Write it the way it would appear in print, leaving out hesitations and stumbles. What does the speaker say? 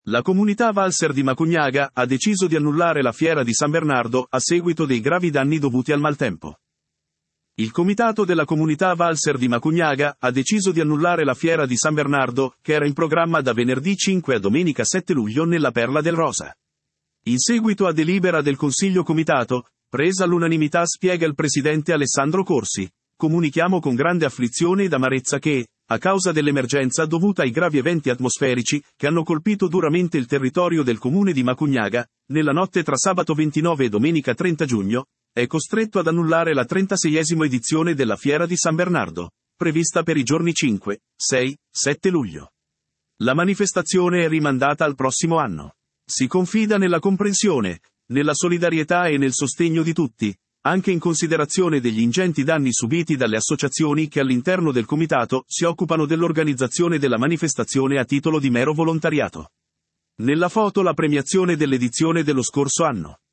La comunità Valser di Macugnaga ha deciso di annullare la fiera di San Bernardo a seguito dei gravi danni dovuti al maltempo. Il comitato della comunità Valser di Macugnaga ha deciso di annullare la fiera di San Bernardo, che era in programma da venerdì 5 a domenica 7 luglio nella Perla del Rosa. In seguito a delibera del Consiglio Comitato, presa all'unanimità, spiega il presidente Alessandro Corsi, comunichiamo con grande afflizione ed amarezza che, a causa dell'emergenza dovuta ai gravi eventi atmosferici che hanno colpito duramente il territorio del comune di Macugnaga, nella notte tra sabato 29 e domenica 30 giugno, è costretto ad annullare la 36esima edizione della Fiera di San Bernardo, prevista per i giorni 5, 6, 7 luglio. La manifestazione è rimandata al prossimo anno. Si confida nella comprensione, nella solidarietà e nel sostegno di tutti, anche in considerazione degli ingenti danni subiti dalle associazioni che all'interno del comitato si occupano dell'organizzazione della manifestazione a titolo di mero volontariato. Nella foto la premiazione dell'edizione dello scorso anno.